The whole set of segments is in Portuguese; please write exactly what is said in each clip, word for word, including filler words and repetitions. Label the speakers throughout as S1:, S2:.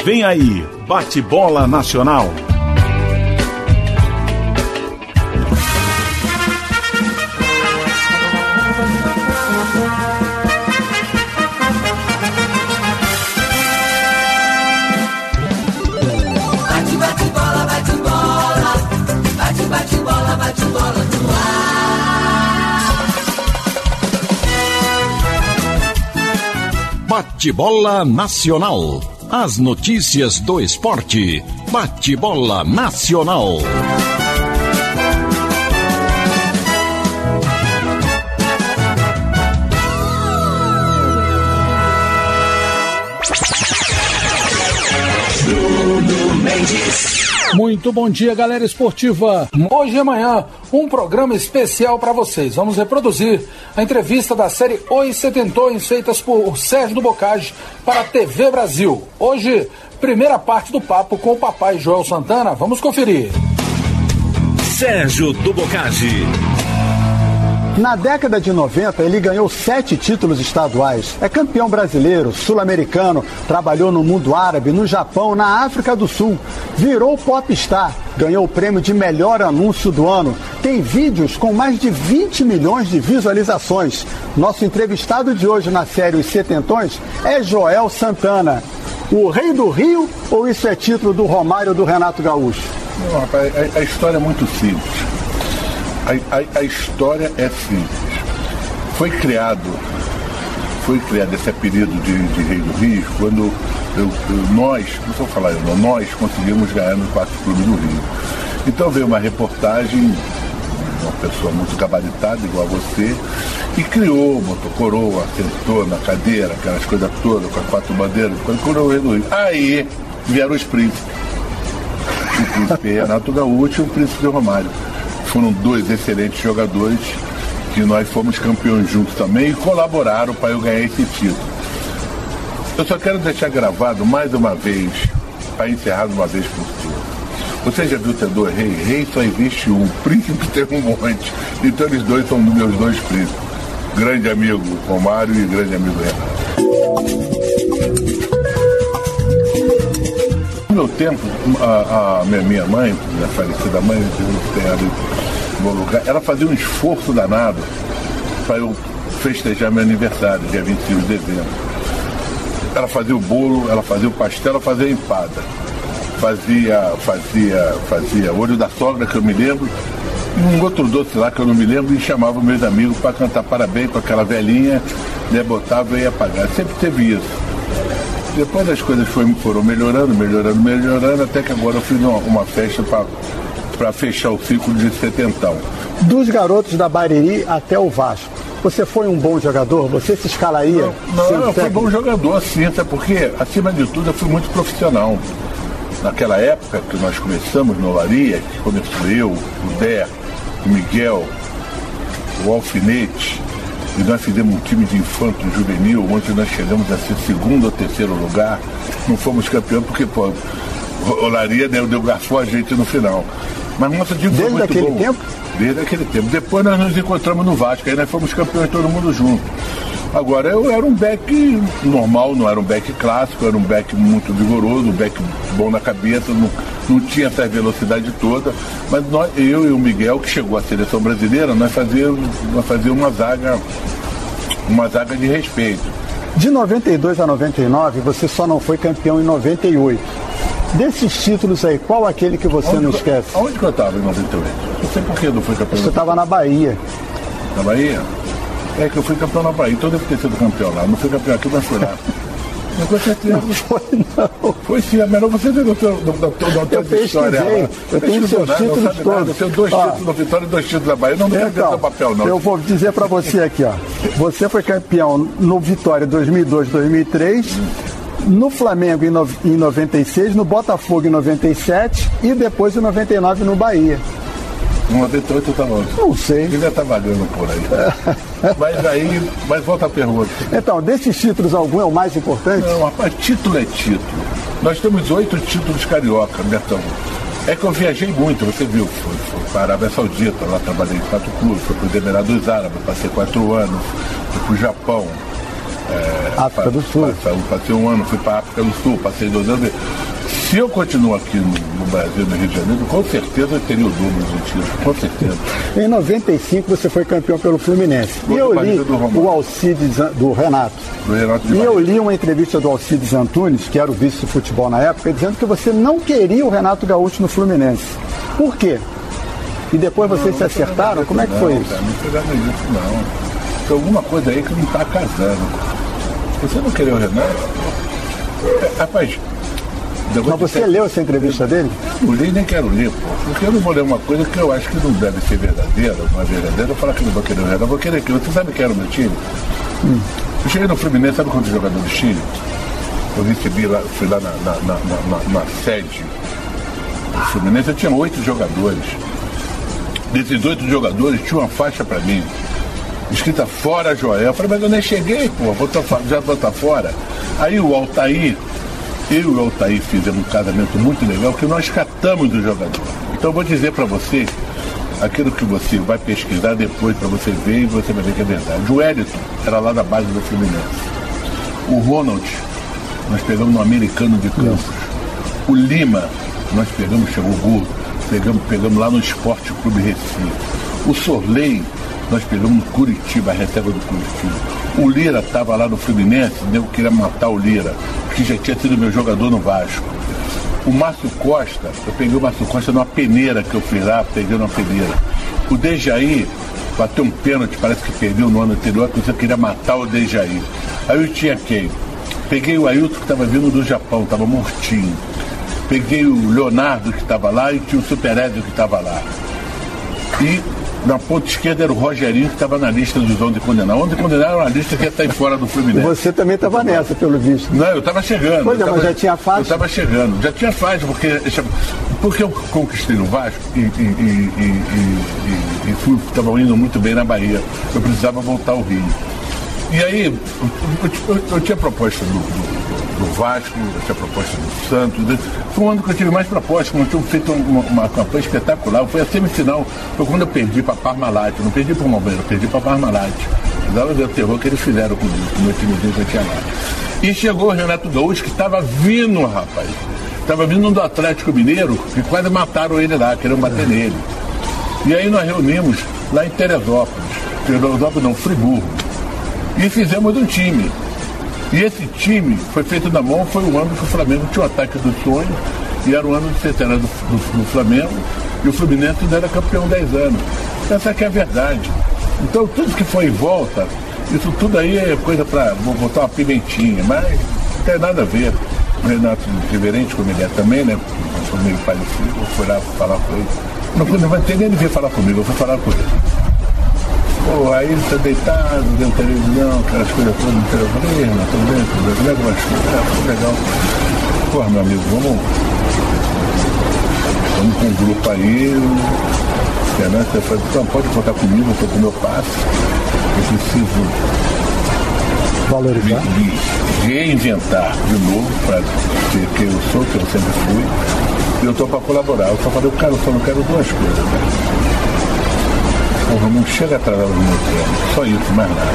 S1: Vem aí, Bate-Bola Nacional.
S2: Bate, bate, bola, bate, bola. Bate, bate, bola, bate, bola no ar.
S3: Bate-Bola Nacional. As notícias do esporte. Bate-Bola Nacional.
S2: Bruno Mendes.
S4: Muito bom dia, galera esportiva. Hoje e amanhã, um programa especial para vocês. Vamos reproduzir a entrevista da série Os Setentões, feitas por Sérgio do Bocage para a T V Brasil. Hoje, primeira parte do papo com o papai Joel Santana. Vamos conferir.
S1: Sérgio do Bocage.
S5: Na década de noventa, ele ganhou sete títulos estaduais. É campeão brasileiro, sul-americano, trabalhou no mundo árabe, no Japão, na África do Sul. Virou popstar, ganhou o prêmio de melhor anúncio do ano. Tem vídeos com mais de vinte milhões de visualizações. Nosso entrevistado de hoje na série Os Setentões é Joel Santana. O rei do Rio ou isso é título do Romário ou do Renato Gaúcho?
S6: Não, rapaz, a, a história é muito simples. A, a, a história é simples. Foi criado, foi criado esse apelido de, de Rei do Rio quando eu, eu, nós, não vou falar eu não, nós conseguimos ganhar nos quatro clubes do Rio. Então veio uma reportagem, uma pessoa muito gabaritada, igual a você, e criou, botou coroa, sentou na cadeira, aquelas coisas todas, com as quatro bandeiras, quando coroou o Rei do Rio. Aí vieram os príncipes. O príncipe Renato Gaúcho e o príncipe Romário. Foram dois excelentes jogadores que nós fomos campeões juntos também e colaboraram para eu ganhar esse título. Eu só quero deixar gravado mais uma vez, para encerrar de uma vez por todas. Você já viu ter dois reis? Rei só existe um, príncipe tem um monte. Então eles dois são meus dois príncipes. Grande amigo Romário e grande amigo Renato. No meu tempo, a, a minha, minha mãe, minha falecida mãe, tem ela em bom lugar, ela fazia um esforço danado para eu festejar meu aniversário, dia vinte e cinco de dezembro. Ela fazia o bolo, ela fazia o pastel, ela fazia a empada. Fazia, fazia, fazia olho da sogra, que eu me lembro, e um outro doce lá que eu não me lembro, e chamava meus amigos para cantar parabéns com aquela velhinha, né, botava e ia pagar. Sempre teve isso. Depois as coisas foram, foram melhorando, melhorando, melhorando, até que agora eu fiz uma, uma festa para fechar o ciclo de setentão.
S5: Dos garotos da Bariri até o Vasco, você foi um bom jogador? Você se escalaria?
S6: Não, não eu fui bom jogador, sim, até porque, acima de tudo, eu fui muito profissional. Naquela época que nós começamos no Olaria, que começou eu, o Dé, o Miguel, o Alfinete, e nós fizemos um time de infanto juvenil, onde nós chegamos a ser segundo ou terceiro lugar. Não fomos campeões porque, pô, o Olaria deu, deu garfou a gente no final. Mas nosso time foi muito bom. Desde aquele tempo? Desde aquele tempo. Depois nós nos encontramos no Vasco, aí nós fomos campeões todo mundo junto. Agora, eu era um back normal, não era um back clássico, era um back muito vigoroso, um back bom na cabeça, não, não tinha essa velocidade toda, mas nós, eu e o Miguel, que chegou à seleção brasileira, nós fazíamos, nós fazíamos uma zaga, uma zaga de respeito.
S5: De noventa e dois a noventa e nove, você só não foi campeão em noventa e oito. Desses títulos aí, qual aquele que você
S6: onde
S5: não
S6: eu,
S5: esquece?
S6: Onde que eu estava em noventa e oito? Não sei por que eu não fui campeão.
S5: Você estava na Bahia.
S6: Na Bahia? É que eu fui campeão na Bahia, então eu devo ter sido campeão lá. Não fui campeão aqui, mas fui lá. Não, com certeza. Não foi, não. Foi sim, é melhor você ver o teu, do, do, do, do,
S5: eu história. Eu, eu tenho seus títulos todos.
S6: Eu tenho dois ó, títulos da Vitória e dois títulos da Bahia. Eu não me então, seu papel, não.
S5: Eu vou dizer pra você aqui, ó. Você foi campeão no Vitória dois mil e dois, dois mil e três. Hum. No Flamengo em, no, em noventa e seis, no Botafogo em noventa e sete e depois em noventa e nove no Bahia.
S6: Em noventa e oito eu estava onde?
S5: Não sei.
S6: Ele já está vagando por aí. Mas aí, mas volta a pergunta.
S5: Então, desses títulos, algum é o mais importante?
S6: Não, rapaz, título é título. Nós temos oito títulos carioca, Bertão. É que eu viajei muito, você viu, fui, fui para a Arábia Saudita, lá trabalhei em quatro clubes, fui para os Emirados Árabes, passei quatro anos, fui para o Japão. É,
S5: África do Sul.
S6: Passei um ano, fui para a África do Sul, passei dois anos. Se eu continuo aqui no, no Brasil, no Rio de Janeiro, com certeza eu teria o dobro de títulos, com certeza.
S5: Em noventa e cinco você foi campeão pelo Fluminense. E eu li o Alcides do Renato.
S6: Do Renato de
S5: e eu li uma entrevista do Alcides Antunes, que era o vice de futebol na época, dizendo que você não queria o Renato Gaúcho no Fluminense. Por quê? E depois vocês se acertaram? Como é que foi isso?
S6: Não foi nada disso, não. Tem alguma coisa aí que não está casando. Você não queria o Renato? É, rapaz...
S5: Mas você ter... leu essa entrevista dele?
S6: Eu não li nem quero ler, pô. Porque eu não vou ler uma coisa que eu acho que não deve ser verdadeira, não é verdadeira. Eu falar que não vou querer o Renato, eu vou querer aquilo. Você sabe que era o meu time? Hum. Eu cheguei no Fluminense, sabe quantos jogadores do Chile? Eu recebi lá, fui lá na, na, na, na, na sede do Fluminense, eu tinha oito jogadores. Desses oito jogadores, tinha uma faixa pra mim, escrita Fora Joel. Eu falei, mas eu nem cheguei, pô, vou tá, já vou estar tá fora. Aí o Altair, eu e o Altair fizemos um casamento muito legal, que nós catamos o jogador. Então eu vou dizer pra você, aquilo que você vai pesquisar depois pra você ver e você vai ver que é verdade. O Wellington era lá da base do Fluminense. O Ronald, nós pegamos no Americano de Campos. O Lima, nós pegamos, chegou gordo, pegamos, pegamos lá no Esporte Clube Recife. O Sorley, nós pegamos no Curitiba, a reserva do Curitiba. O Lira estava lá no Fluminense, eu queria matar o Lira, que já tinha sido meu jogador no Vasco. O Márcio Costa, eu peguei o Márcio Costa numa peneira que eu fui lá, peguei numa peneira. O Dejaí bateu um pênalti, parece que perdeu no ano anterior, porque eu queria matar o Dejaí. Aí eu tinha quem? Peguei o Ailton, que estava vindo do Japão, estava mortinho. Peguei o Leonardo, que estava lá, e tinha o Super Édio, que estava lá. E na ponta esquerda era o Rogerinho, que estava na lista dos onze condenados. onze condenados era uma lista que ia sair fora do Fluminense.
S5: E você também estava nessa, pelo visto.
S6: Não, eu estava chegando.
S5: Pois é,
S6: tava,
S5: mas já tinha faixa?
S6: Eu estava chegando. Já tinha faixa, porque, porque eu conquistei no Vasco e, e, e, e, e, e fui, estava indo muito bem na Bahia. Eu precisava voltar ao Rio. E aí, eu, eu, eu, eu tinha proposta do, do, do Vasco, eu tinha proposta do Santos. Foi um ano que eu tive mais propostas, como eu tinha feito uma, uma campanha espetacular. Foi a semifinal, foi quando eu perdi para Parmalat. Eu não perdi para o Palmeiras, eu perdi para Parmalat. Precisava ver o terror que eles fizeram comigo, com o meu timezinho que eu tinha lá. E chegou o Renato Gaúcho, que estava vindo, rapaz. Estava vindo do Atlético Mineiro, e quase mataram ele lá, queriam bater nele. E aí nós reunimos lá em Teresópolis. Teresópolis não, Friburgo. E fizemos um time. E esse time foi feito na mão, foi o ano que o Flamengo tinha o ataque dos sonhos, e era o ano de centenário do, do, do Flamengo, e o Fluminense era campeão dez anos. Essa aqui é a verdade. Então tudo que foi em volta, isso tudo aí é coisa para botar uma pimentinha, mas não tem nada a ver. O Renato, reverente como ele é também, né? Comigo parecido, eu fui lá falar com ele. Não, não vai ter nem ele vir falar comigo, eu fui falar com ele. Pô, aí ele tá deitado, dentro da televisão, aquelas coisas todas, no telefone, não tô dentro, como é que vai ficar? Foi legal. Porra, meu amigo, vamos. Vamos com um grupo aí. Né? Você fala, então pode contar comigo, eu tô com o meu passe. Eu preciso
S5: valorizar.
S6: Me, me reinventar de novo para ser quem eu sou, que eu sempre fui. E eu tô para colaborar. Eu só falei, cara, eu só não quero duas coisas, né? Porra, não chega atrasado no meu treino, só isso, mais nada.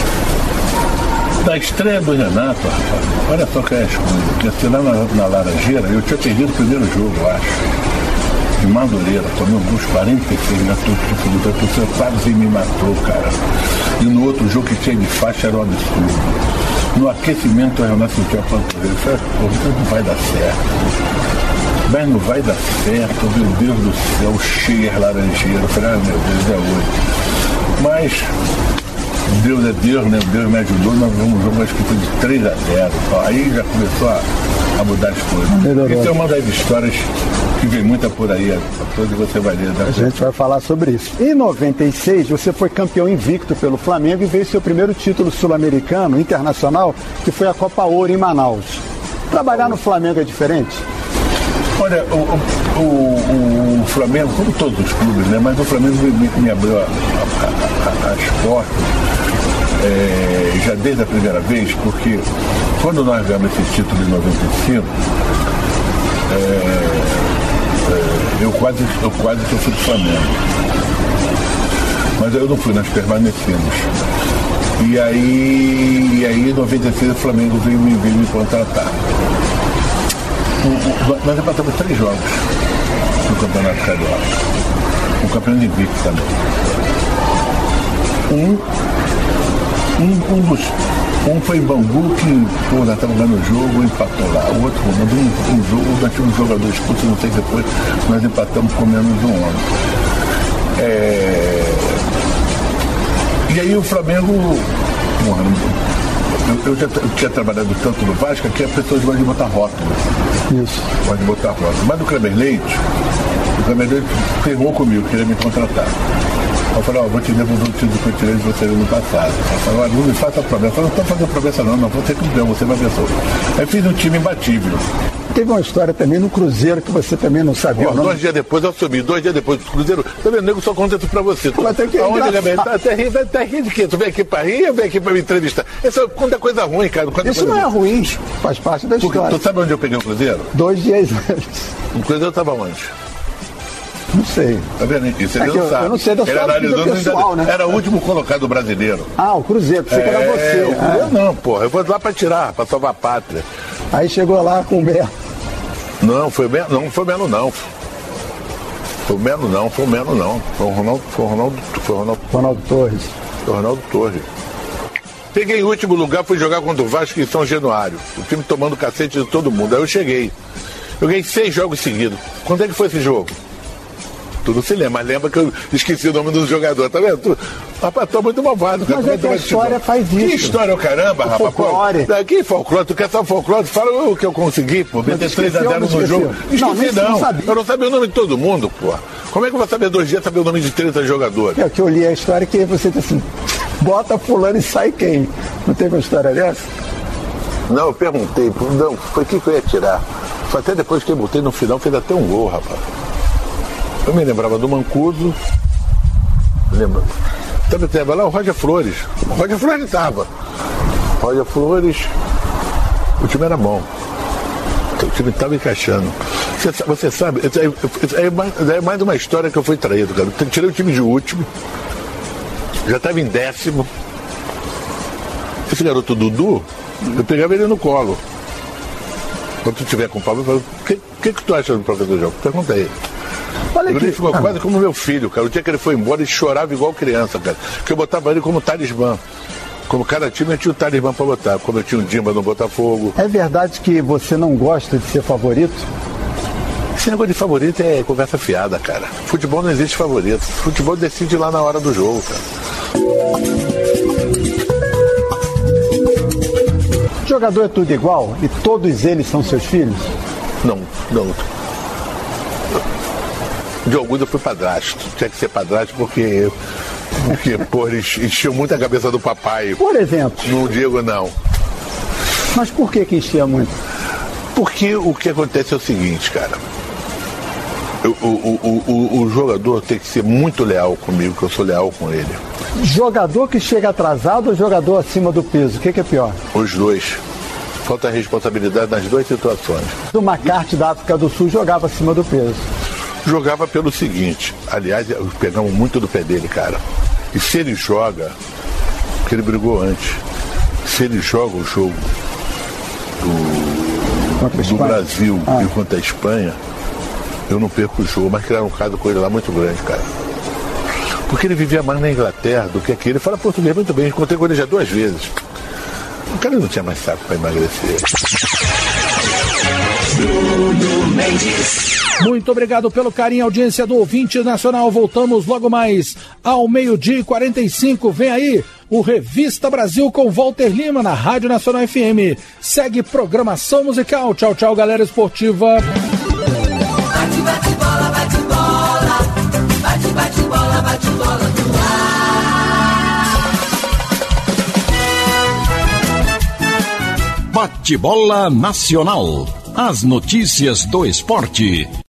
S6: Da estreia do Renato, rapaz, olha só que é as coisas, porque assim, lá na, na Laranjeira, eu tinha perdido o primeiro jogo, eu acho, de Madureira, tomei um gosto quarenta e seis, já tô feliz, a pessoa quase me matou, cara. E no outro jogo que tinha de faixa era um absurdo. No aquecimento, o Renato sentiu a panturrilha, eu falei, pô, isso não vai dar certo. Mas não vai dar certo, meu Deus do céu, cheia laranjeira. Eu falei, ah, meu Deus, é hoje. Mas Deus é Deus, né? Deus me ajudou, nós vamos jogar acho que foi de três a zero. Aí já começou a, a mudar as coisas. Isso é uma das histórias que vem muita por aí, a coisa que você vai ler.
S5: Né? A gente vai falar sobre isso. Em noventa e seis, você foi campeão invicto pelo Flamengo e veio seu primeiro título sul-americano, internacional, que foi a Copa Ouro em Manaus. Trabalhar no Flamengo é diferente?
S6: Olha, o, o, o, o Flamengo, como todos os clubes, né? Mas o Flamengo me, me abriu a, a, a, as portas é, já desde a primeira vez, porque quando nós ganhamos esse título em noventa e cinco, é, é, eu quase eu quase que eu fui do Flamengo. Mas eu não fui, nós permanecemos. E aí, e aí em noventa e seis o Flamengo veio me, veio me contratar. O, o, nós empatamos três jogos no Campeonato Carioca. O campeão de invicto também. Um, um, um dos. Um foi em Bangu que, pô, nós estávamos ganhando o jogo, empatou lá. O outro, um, um jogo, nós tínhamos um jogador expulso, não sei se depois, nós empatamos com menos de um homem. É... E aí o Flamengo, eu, eu já eu tinha trabalhado tanto no Vasco que as pessoas gostam de botar rótulo.
S5: Isso.
S6: Gostam de botar rótulo. Mas o Kleber Leite, o Kleber Leite ferrou comigo, queria me contratar. Eu falei, ó, oh, vou te devolver o título que eu tirei de você no passado. Eu falei, olha, não me faça promessa. Eu falei, não estou fazendo promessa não, não, vou ser campeão, você vai ver só. Aí fiz um time imbatível.
S5: Teve uma história também no Cruzeiro que você também não sabia.
S6: Pô, dois dias depois eu assumi, dois dias depois do Cruzeiro. Tá vendo, nego, só conta isso pra você. Tu,
S5: mas tem que
S6: aonde, Gabriel? Tá, tá rindo tá ri de quê? Tu vem aqui pra rir ou vem aqui pra me entrevistar? Isso conta coisa ruim, cara.
S5: Isso não é ruim, faz parte da história.
S6: Porque, tu sabe onde eu peguei o Cruzeiro?
S5: Dois dias antes.
S6: O Cruzeiro tava onde?
S5: Não sei.
S6: Tá vendo? Isso ele
S5: é
S6: não
S5: eu,
S6: sabe.
S5: Eu não sei da sua vida pessoal, né?
S6: Era o último colocado brasileiro.
S5: Ah, o Cruzeiro, pensei que
S6: é,
S5: era você.
S6: O Cruzeiro é. Não, porra. Eu vou lá pra tirar, pra salvar a pátria.
S5: Aí chegou lá com o Melo.
S6: Não, foi o Melo, não foi o Melo, não. Foi o Melo, não. Foi o Melo, não. Foi o Ronaldo, foi o Ronaldo, foi o Ronaldo,
S5: Ronaldo Torres.
S6: Foi o Ronaldo Torres. Peguei em último lugar, fui jogar contra o Vasco em São Januário. O time tomando cacete de todo mundo. Aí eu cheguei. Eu ganhei seis jogos seguidos. Quando é que foi esse jogo? Tu não se lembra, mas lembra que eu esqueci o nome do jogador, tá vendo? Tu, rapaz, tô muito malvado.
S5: Mas é que a história faz isso.
S6: Que história, o caramba,
S5: o
S6: rapaz?
S5: Folclore.
S6: Pô, que folclore? Tu quer só folclore? Fala o que eu consegui, pô. Meter três a zero no jogo. Esqueci, não. não. não eu não sabia o nome de todo mundo, pô. Como é que eu vou saber dois dias saber o nome de trinta jogadores?
S5: É que eu li a história que você disse assim, bota fulano e sai quem? Não teve uma história dessa?
S6: Não, eu perguntei, não, foi o que eu ia tirar. Foi até depois que eu botei no final, fez até um gol, rapaz. Eu me lembrava do Mancuso, lembra? Também estava lá o Roger Flores. O Roger Flores estava. Roger Flores, o time era bom. O time estava encaixando. Você, você sabe, é, é, mais, é mais uma história que eu fui traído, cara. Eu tirei o time de último, já estava em décimo. Esse garoto Dudu, eu pegava ele no colo. Quando tu estiver com o Pablo, eu falo, o que, que, que tu acha do professor do jogo? Pergunta aí. Olha ele ficou ah. quase como meu filho, cara. O dia que ele foi embora, ele chorava igual criança, cara. Porque eu botava ele como talismã. Como cada time eu tinha o talismã pra botar. Como eu tinha o Dimba no Botafogo.
S5: É verdade que você não gosta de ser favorito?
S6: Esse negócio de favorito é conversa fiada, cara. Futebol não existe favorito. Futebol decide lá na hora do jogo, cara.
S5: Jogador é tudo igual? E todos eles são seus filhos?
S6: Não, não. De alguns eu fui padrasto. Tinha que ser padrasto porque, porque pô, eles enchiam muito a cabeça do papai.
S5: Por exemplo?
S6: Não digo não.
S5: Mas por que que enchia muito?
S6: Porque o que acontece é o seguinte, cara. O, o, o, o, o jogador tem que ser muito leal comigo, que eu sou leal com ele.
S5: Jogador que chega atrasado ou jogador acima do peso? O que, que é pior?
S6: Os dois. Falta responsabilidade nas duas situações.
S5: O McCarthy da África do Sul jogava acima do peso.
S6: Jogava pelo seguinte, aliás, pegamos muito do pé dele, cara. E se ele joga, porque ele brigou antes, se ele joga o jogo do, do Brasil ah. e contra a Espanha, eu não perco o jogo, mas criaram um caso com ele lá muito grande, cara. Porque ele vivia mais na Inglaterra do que aqui. Ele fala português muito bem, encontrei com ele já duas vezes. O cara não tinha mais saco para emagrecer.
S2: Bruno Mendes.
S4: Muito obrigado pelo carinho e audiência do ouvinte nacional. Voltamos logo mais ao meio-dia e quarenta e cinco. Vem aí o Revista Brasil com Walter Lima na Rádio Nacional F M. Segue programação musical. Tchau, tchau, galera esportiva.
S2: Bate, bate, bola, bate, bola. Bate, bate, bola, bate, bola no ar.
S3: Bate-bola Nacional. As notícias do esporte.